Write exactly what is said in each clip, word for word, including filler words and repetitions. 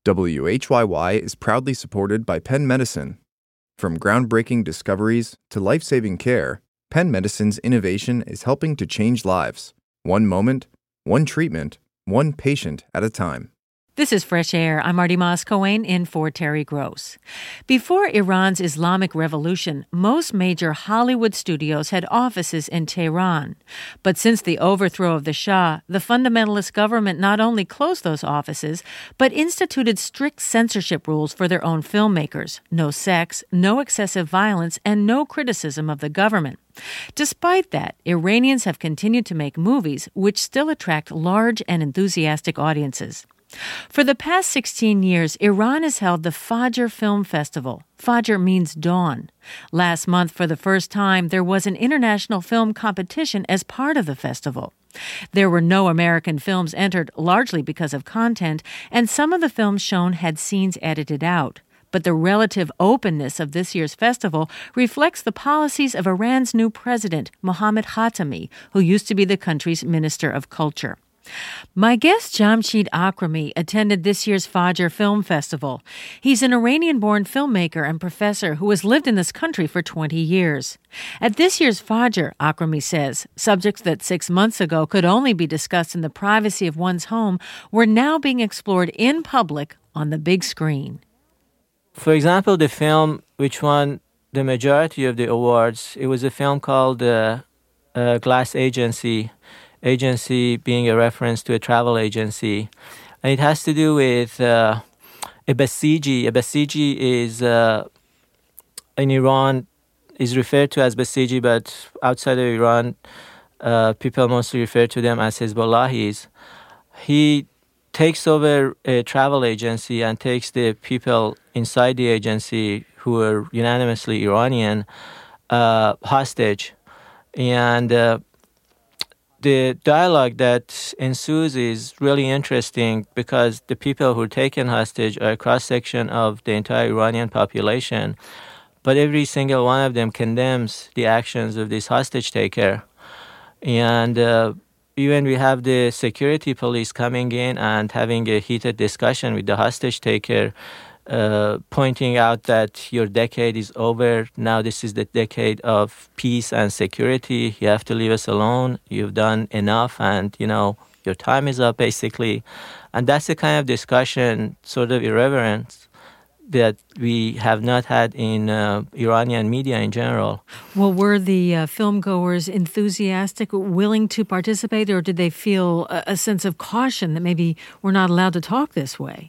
W H Y Y is proudly supported by Penn Medicine. From groundbreaking discoveries to life-saving care, Penn Medicine's innovation is helping to change lives, one moment, one treatment, one patient at a time. This is Fresh Air. I'm Marty Moss-Coane in for Terry Gross. Before Iran's Islamic Revolution, most major Hollywood studios had offices in Tehran. But since the overthrow of the Shah, the fundamentalist government not only closed those offices, but instituted strict censorship rules for their own filmmakers. No sex, no excessive violence, and no criticism of the government. Despite that, Iranians have continued to make movies which still attract large and enthusiastic audiences. For the past sixteen years, Iran has held the Fajr Film Festival. Fajr means dawn. Last month, for the first time, there was an international film competition as part of the festival. There were no American films entered, largely because of content, and some of the films shown had scenes edited out. But the relative openness of this year's festival reflects the policies of Iran's new president, Mohammad Khatami, who used to be the country's Minister of Culture. My guest, Jamshid Akrami, attended this year's Fajr Film Festival. He's an Iranian-born filmmaker and professor who has lived in this country for twenty years. At this year's Fajr, Akrami says, subjects that six months ago could only be discussed in the privacy of one's home were now being explored in public on the big screen. For example, the film which won the majority of the awards, it was a film called uh, uh, Glass Agency. Agency being a reference to a travel agency. And it has to do with uh, a Basiji. A Basiji is, uh, in Iran, is referred to as Basiji, but outside of Iran, uh, people mostly refer to them as Hezbollahis. He takes over a travel agency and takes the people inside the agency who are unanimously Iranian uh, hostage. And uh, the dialogue that ensues is really interesting because the people who are taken hostage are a cross-section of the entire Iranian population, but every single one of them condemns the actions of this hostage taker. And uh, even we have the security police coming in and having a heated discussion with the hostage taker, Uh, pointing out that your decade is over. Now this is the decade of peace and security. You have to leave us alone. You've done enough and, you know, your time is up, basically. And that's the kind of discussion, sort of irreverence, that we have not had in uh, Iranian media in general. Well, were the uh, filmgoers enthusiastic, willing to participate, or did they feel a, a sense of caution that maybe we're not allowed to talk this way?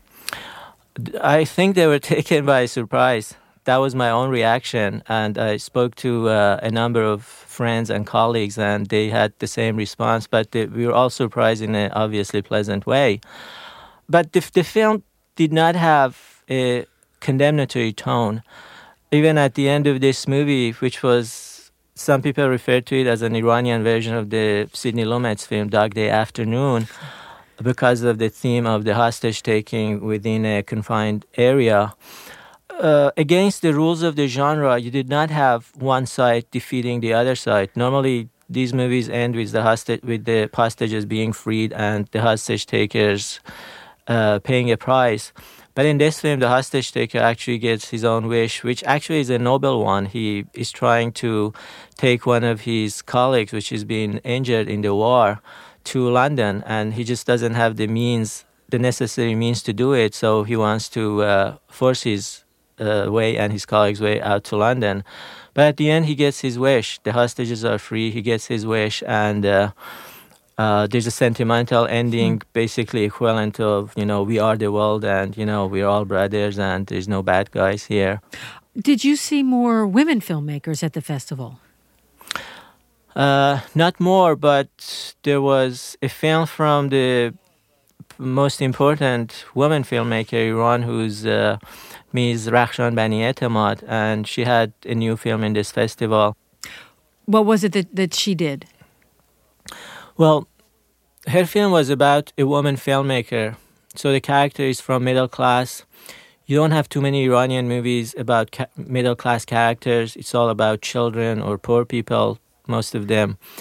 I think they were taken by surprise. That was my own reaction. And I spoke to uh, a number of friends and colleagues, and they had the same response. But they, we were all surprised in an obviously pleasant way. But the, the film did not have a condemnatory tone. Even at the end of this movie, which was, some people refer to it as an Iranian version of the Sidney Lumet's film, Dog Day Afternoon, because of the theme of the hostage-taking within a confined area. Uh, against the rules of the genre, you did not have one side defeating the other side. Normally, these movies end with the hostage, with the hostages being freed and the hostage-takers uh, paying a price. But in this film, the hostage-taker actually gets his own wish, which actually is a noble one. He is trying to take one of his colleagues, which is being injured in the war, to London, and he just doesn't have the means, the necessary means to do it, so he wants to uh, force his uh, way and his colleagues' way out to London. But at the end, he gets his wish. The hostages are free, he gets his wish, and uh, uh, there's a sentimental ending, basically equivalent of, you know, we are the world, and, you know, we're all brothers, and there's no bad guys here. Did you see more women filmmakers at the festival? Uh, not more, but there was a film from the most important woman filmmaker in Iran, who's uh, Miz Rakhshan Bani Etemad, and she had a new film in this festival. What was it that, that she did? Well, her film was about a woman filmmaker. So the character is from middle class. You don't have too many Iranian movies about ca- middle class characters. It's all about children or poor people, most of them.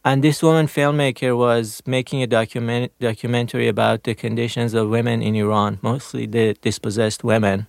And this woman filmmaker was making a document documentary about the conditions of women in Iran, mostly the dispossessed women.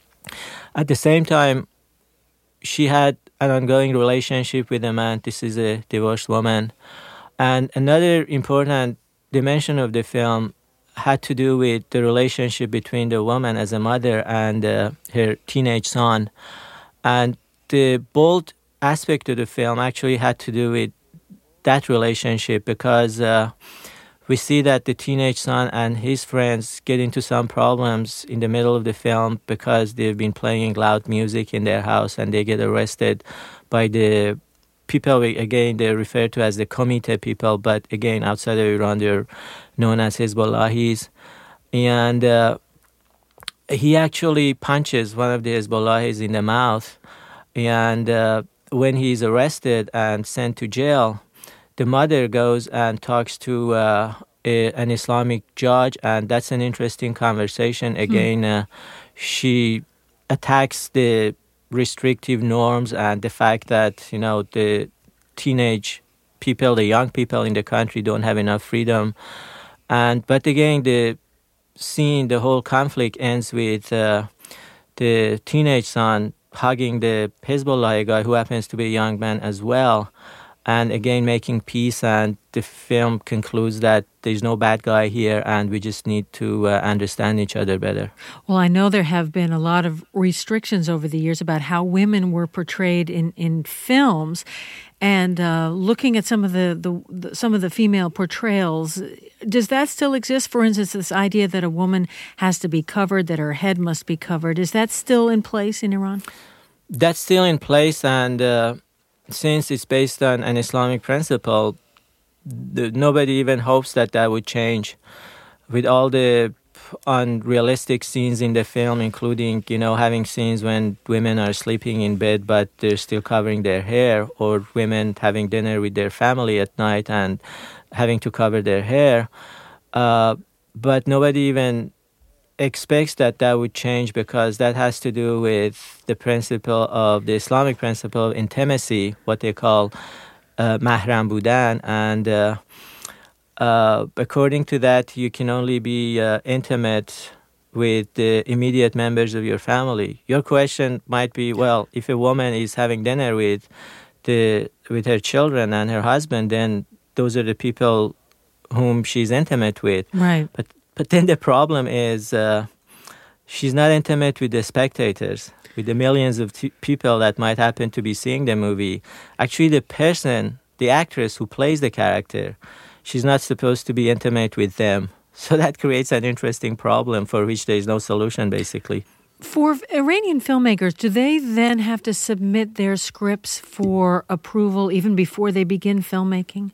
At the same time, she had an ongoing relationship with a man. This is a divorced woman. And another important dimension of the film had to do with the relationship between the woman as a mother and uh, her teenage son. And the bold aspect of the film actually had to do with that relationship, because uh, we see that the teenage son and his friends get into some problems in the middle of the film because they've been playing loud music in their house, and they get arrested by the people, we, again, they're referred to as the Comite people, but again, outside of Iran, they're known as Hezbollahis. And uh, he actually punches one of the Hezbollahis in the mouth, and uh, when he's arrested and sent to jail, the mother goes and talks to uh, a, an Islamic judge, and that's an interesting conversation. Again, uh, she attacks the restrictive norms and the fact that, you know, the teenage people, the young people in the country don't have enough freedom. And but again, the scene, the whole conflict ends with uh, the teenage son hugging the Hezbollah guy, who happens to be a young man as well, and again making peace. And the film concludes that there's no bad guy here, and we just need to uh, understand each other better. Well, I know there have been a lot of restrictions over the years about how women were portrayed in, in films, and uh, looking at some of the, the, the some of the female portrayals, does that still exist? For instance, this idea that a woman has to be covered, that her head must be covered, is that still in place in Iran? That's still in place, and uh, since it's based on an Islamic principle, the, nobody even hopes that that would change. With all the unrealistic scenes in the film, including, you know, having scenes when women are sleeping in bed but they're still covering their hair, or women having dinner with their family at night and having to cover their hair. Uh, but nobody even expects that that would change, because that has to do with the principle of the Islamic principle of intimacy, what they call uh, mahram budan, and uh, uh, according to that, you can only be uh, intimate with the immediate members of your family. Your question might be, well, if a woman is having dinner with the with her children and her husband, then those are the people whom she's intimate with. Right. But But then the problem is uh, she's not intimate with the spectators, with the millions of t- people that might happen to be seeing the movie. Actually, the person, the actress who plays the character, she's not supposed to be intimate with them. So that creates an interesting problem for which there is no solution, basically. For Iranian filmmakers, do they then have to submit their scripts for approval even before they begin filmmaking?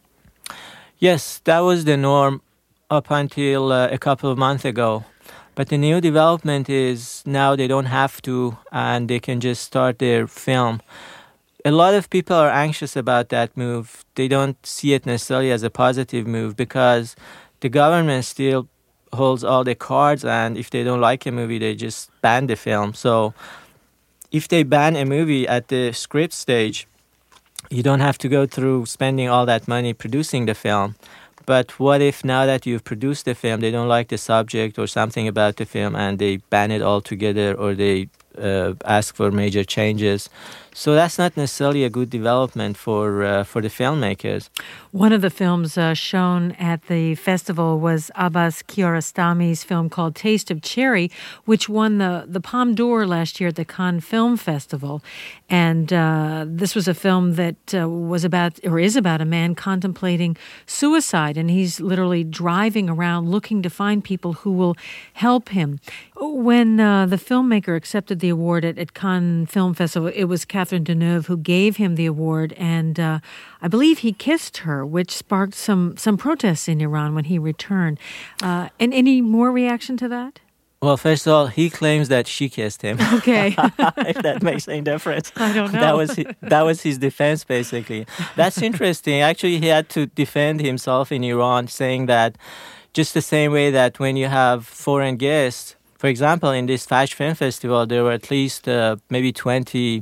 Yes, that was the norm up until uh, a couple of months ago. But the new development is now they don't have to, and they can just start their film. A lot of people are anxious about that move. They don't see it necessarily as a positive move, because the government still holds all the cards, and if they don't like a movie, they just ban the film. So if they ban a movie at the script stage, you don't have to go through spending all that money producing the film. But what if now that you've produced the film, they don't like the subject or something about the film, and they ban it altogether, or they uh, ask for major changes? So that's not necessarily a good development for uh, for the filmmakers. One of the films uh, shown at the festival was Abbas Kiarostami's film called Taste of Cherry, which won the, the Palme d'Or last year at the Cannes Film Festival. And uh, this was a film that uh, was about, or is about, a man contemplating suicide, and he's literally driving around looking to find people who will help him. When uh, the filmmaker accepted the award at, at Cannes Film Festival, it was Catherine Deneuve who gave him the award, and uh, I believe he kissed her, which sparked some, some protests in Iran when he returned. Uh, and any more reaction to that? Well, first of all, he claims that she kissed him. Okay. If that makes any difference. I don't know. That was his, that was his defense, basically. That's interesting. Actually, he had to defend himself in Iran, saying that just the same way that when you have foreign guests, for example, in this Fajr Film Festival, there were at least uh, maybe twenty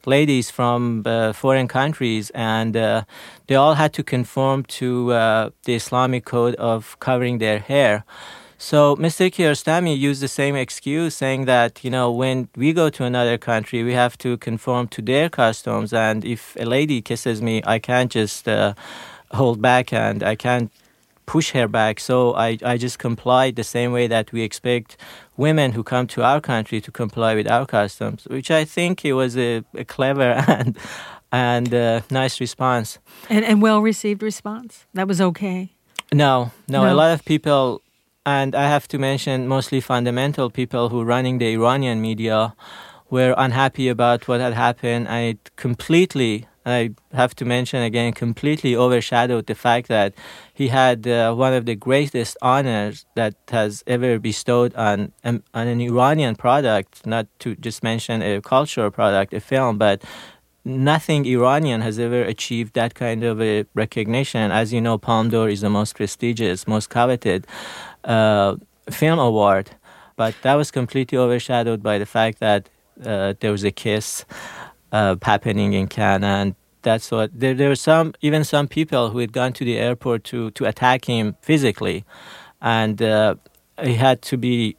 ladies from uh, foreign countries, and uh, they all had to conform to uh, the Islamic code of covering their hair. So Mister Kiarostami used the same excuse, saying that, you know, when we go to another country, we have to conform to their customs, and if a lady kisses me, I can't just uh, hold back and I can't push her back. So I, I just complied the same way that we expect women who come to our country to comply with our customs, which I think it was a, a clever and and uh, nice response. And, and well-received response? That was okay? No, no, No. A lot of people, and I have to mention mostly fundamental people who running the Iranian media, were unhappy about what had happened. And it completely, I have to mention again, completely overshadowed the fact that he had uh, one of the greatest honors that has ever bestowed on, um, on an Iranian product, not to just mention a cultural product, a film, but nothing Iranian has ever achieved that kind of a recognition. As you know, Palme d'Or is the most prestigious, most coveted uh, film award. But that was completely overshadowed by the fact that uh, there was a kiss uh, happening in Cannes. And that's what, there, there were some, even some people who had gone to the airport to, to attack him physically. And uh, he had to be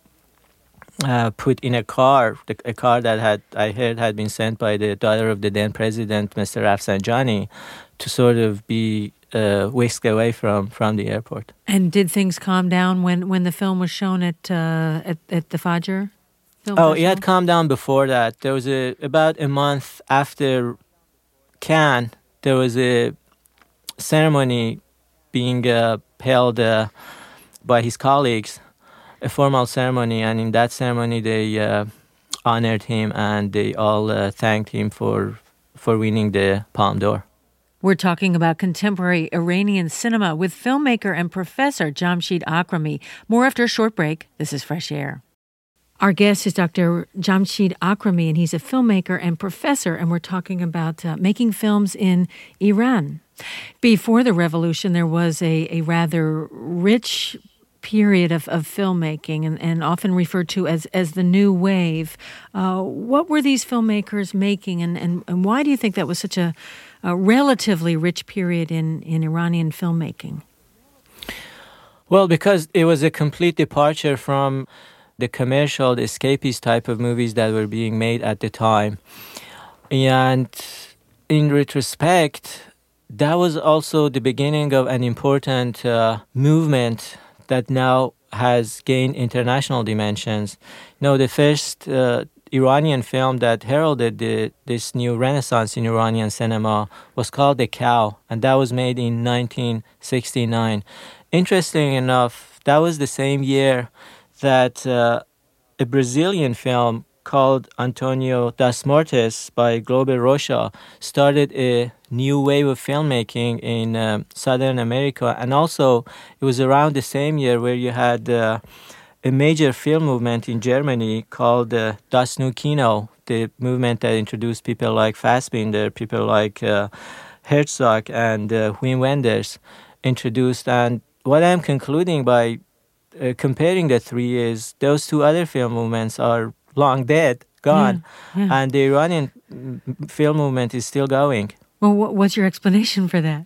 Uh, put in a car, a car that had, I heard, had been sent by the daughter of the then president, Mister Rafsanjani, to sort of be uh, whisked away from, from the airport. And did things calm down when, when the film was shown at uh, at, at the Fajr Film Oh, Festival? it had calmed down before that. There was a about a month after Cannes, there was a ceremony being uh, held uh, by his colleagues, a formal ceremony, and in that ceremony they uh, honored him and they all uh, thanked him for for winning the Palme d'Or. We're talking about contemporary Iranian cinema with filmmaker and professor Jamshid Akrami. More after a short break. This is Fresh Air. Our guest is Doctor Jamshid Akrami, and he's a filmmaker and professor, and we're talking about uh, making films in Iran. Before the revolution, there was a, a rather rich period of, of filmmaking and, and often referred to as, as the new wave. Uh, what were these filmmakers making, and, and, and why do you think that was such a, a relatively rich period in, in Iranian filmmaking? Well, because it was a complete departure from the commercial, the escapist type of movies that were being made at the time. And in retrospect, that was also the beginning of an important uh, movement that now has gained international dimensions. You know, the first uh, Iranian film that heralded the, this new renaissance in Iranian cinema was called The Cow, and that was made in nineteen sixty-nine. Interesting enough, that was the same year that uh, a Brazilian film called Antonio das Mortes by Glober Rocha started a new wave of filmmaking in um, Southern America. And also, it was around the same year where you had uh, a major film movement in Germany called uh, Das Neue Kino, the movement that introduced people like Fassbinder, people like uh, Herzog and uh, Wim Wenders introduced. And what I'm concluding by uh, comparing the three is those two other film movements are long dead, gone, yeah, yeah. and the Iranian film movement is still going. Well, what's your explanation for that?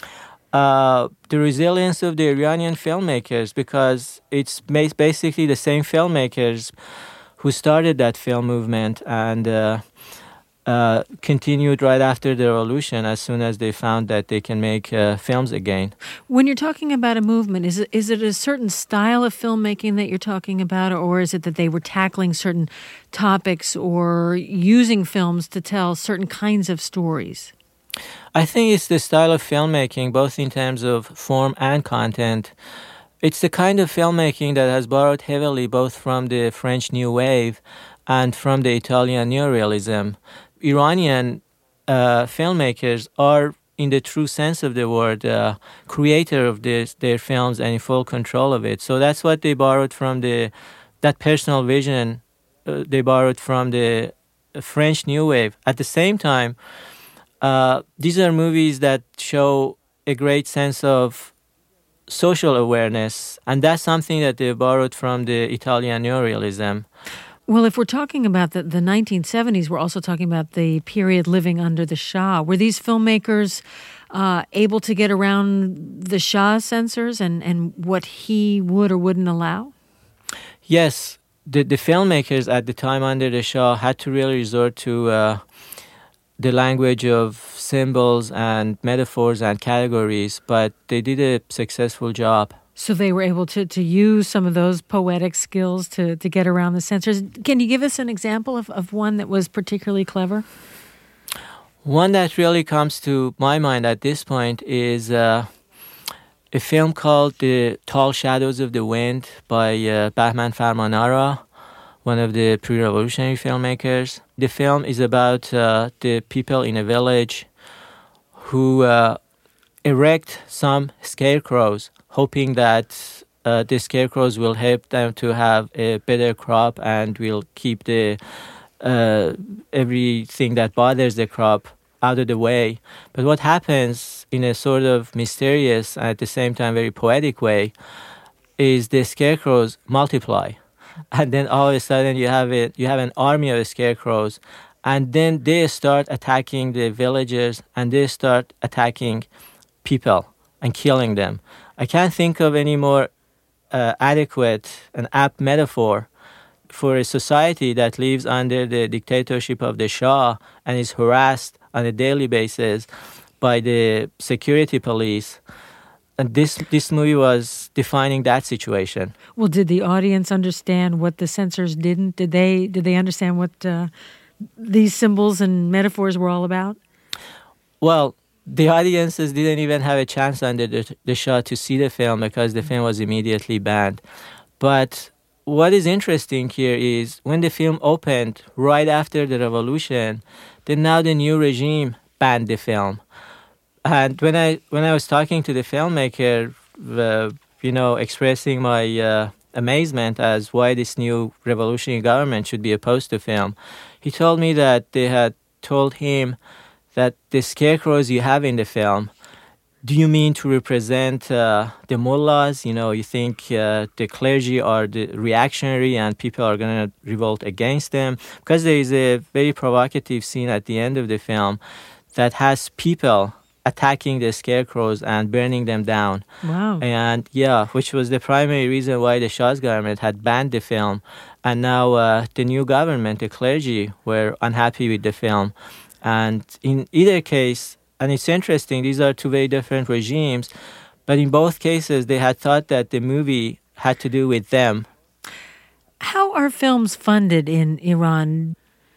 Uh, the resilience of the Iranian filmmakers, because it's basically the same filmmakers who started that film movement and uh, uh, continued right after the revolution as soon as they found that they can make uh, films again. When you're talking about a movement, is it, is it a certain style of filmmaking that you're talking about, or is it that they were tackling certain topics or using films to tell certain kinds of stories? I think it's the style of filmmaking, both in terms of form and content. It's the kind of filmmaking that has borrowed heavily both from the French New Wave and from the Italian Neorealism. Iranian uh, filmmakers are, in the true sense of the word, uh, creator of this, their films and in full control of it. So that's what they borrowed from the, that personal vision uh, they borrowed from the French New Wave. At the same time, uh, these are movies that show a great sense of social awareness, and that's something that they borrowed from the Italian Neorealism. Well, if we're talking about the, the nineteen seventies, we're also talking about the period living under the Shah. Were these filmmakers uh, able to get around the Shah censors and, and what he would or wouldn't allow? Yes, the, the filmmakers at the time under the Shah had to really resort to uh, the language of symbols and metaphors and categories, but they did a successful job. So they were able to, to use some of those poetic skills to, to get around the censors. Can you give us an example of, of one that was particularly clever? One that really comes to my mind at this point is uh, a film called The Tall Shadows of the Wind by uh, Bahman Farmanara, one of the pre-revolutionary filmmakers. The film is about uh, the people in a village who uh, erect some scarecrows, hoping that uh, the scarecrows will help them to have a better crop and will keep the uh, everything that bothers the crop out of the way. But what happens in a sort of mysterious and at the same time very poetic way is the scarecrows multiply. And then all of a sudden you have it, you have an army of scarecrows, and then they start attacking the villagers and they start attacking people and killing them. I can't think of any more uh, adequate and apt metaphor for a society that lives under the dictatorship of the Shah and is harassed on a daily basis by the security police. And this this movie was defining that situation. Well, did the audience understand what the censors didn't? Did they did they understand what uh, these symbols and metaphors were all about? Well, the audiences didn't even have a chance under the, the Shah to see the film because the film was immediately banned. But what is interesting here is when the film opened right after the revolution, then now the new regime banned the film. And when I when I was talking to the filmmaker, uh, you know, expressing my uh, amazement as why this new revolutionary government should be opposed to film, he told me that they had told him that the scarecrows you have in the film, do you mean to represent uh, the mullahs? You know, you think uh, the clergy are the reactionary and people are going to revolt against them? Because there is a very provocative scene at the end of the film that has people attacking the scarecrows and burning them down. Wow. And yeah, which was the primary reason why the Shah's government had banned the film. And now uh, the new government, the clergy, were unhappy with the film. And in either case, and it's interesting, these are two very different regimes, but in both cases, they had thought that the movie had to do with them. How are films funded in Iran?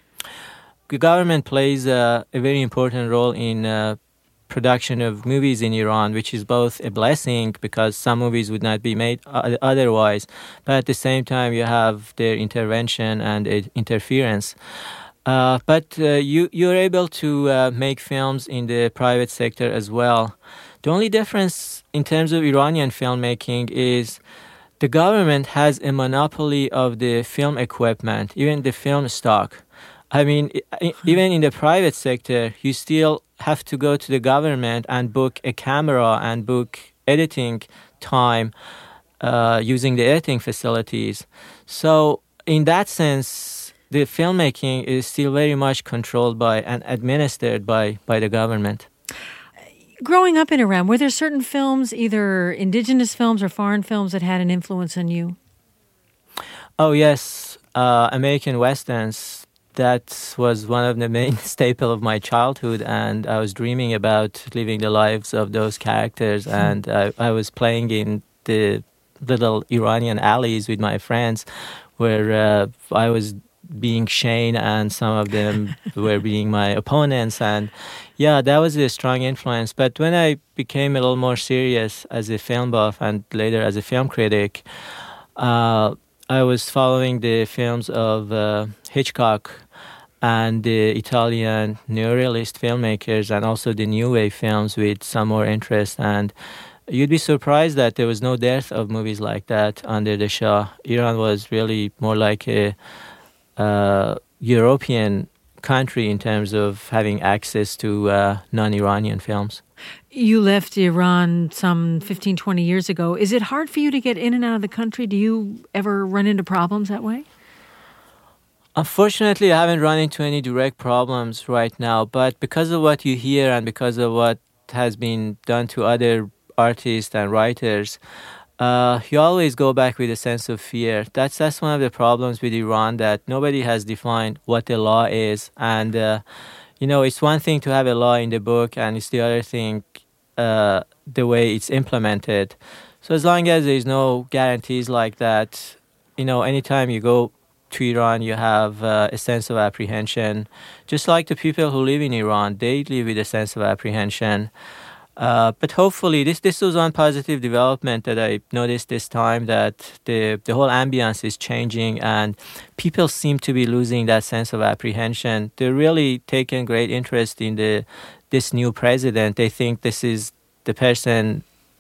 The government plays uh, a very important role in uh, production of movies in Iran, which is both a blessing because some movies would not be made otherwise, but at the same time, you have their intervention and uh, interference. Uh, but uh, you, you're able to uh, make films in the private sector as well. The only difference in terms of Iranian filmmaking is the government has a monopoly of the film equipment, even the film stock. I mean, even in the private sector, you still have to go to the government and book a camera and book editing time uh, using the editing facilities. So in that sense, the filmmaking is still very much controlled by and administered by, by the government. Growing up in Iran, were there certain films, either indigenous films or foreign films, that had an influence on you? Oh, yes. Uh, American Westerns. That was one of the main staple of my childhood, and I was dreaming about living the lives of those characters, and I, I was playing in the little Iranian alleys with my friends where uh, I was being Shane and some of them were being my opponents. And yeah, that was a strong influence. But when I became a little more serious as a film buff and later as a film critic, uh, I was following the films of uh, Hitchcock and the Italian neorealist filmmakers and also the new wave films with some more interest. And you'd be surprised that there was no dearth of movies like that under the Shah. Iran was really more like a Uh, European country in terms of having access to uh, non-Iranian films. You left Iran some fifteen, twenty years ago. Is it hard for you to get in and out of the country? Do you ever run into problems that way? Unfortunately, I haven't run into any direct problems right now, but because of what you hear and because of what has been done to other artists and writers, uh, you always go back with a sense of fear. That's that's one of the problems with Iran, that nobody has defined what the law is. And, uh, you know, it's one thing to have a law in the book, and it's the other thing uh, the way it's implemented. So as long as there's no guarantees like that, you know, anytime you go to Iran, you have uh, a sense of apprehension. Just like the people who live in Iran, they live with a sense of apprehension. Uh, but hopefully, this this was one positive development that I noticed this time, that the the whole ambience is changing and people seem to be losing that sense of apprehension. They're really taking great interest in the this new president. They think this is the person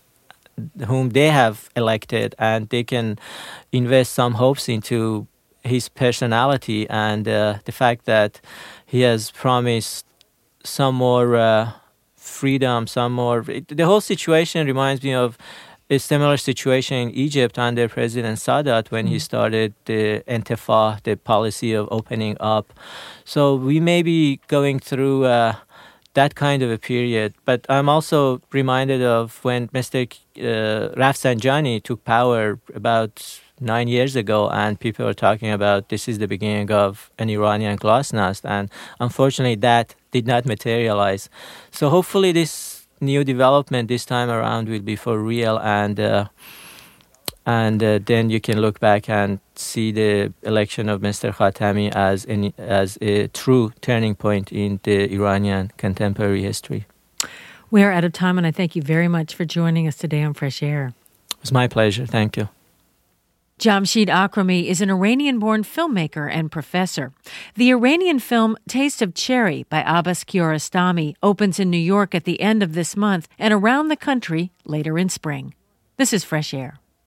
whom they have elected, and they can invest some hopes into his personality and uh, the fact that he has promised some more uh, freedom, some more... It, the whole situation reminds me of a similar situation in Egypt under President Sadat when mm-hmm. he started the Intifah, the policy of opening up. So we may be going through uh, that kind of a period. But I'm also reminded of when Mister Uh, Rafsanjani took power about nine years ago, and people were talking about this is the beginning of an Iranian glasnost, and unfortunately that did not materialize. So hopefully this new development this time around will be for real, and uh, and uh, then you can look back and see the election of Mister Khatami as an, as a true turning point in the Iranian contemporary history. We are out of time, and I thank you very much for joining us today on Fresh Air. It was my pleasure. Thank you. Jamshid Akrami is an Iranian-born filmmaker and professor. The Iranian film Taste of Cherry by Abbas Kiarostami opens in New York at the end of this month and around the country later in spring. This is Fresh Air.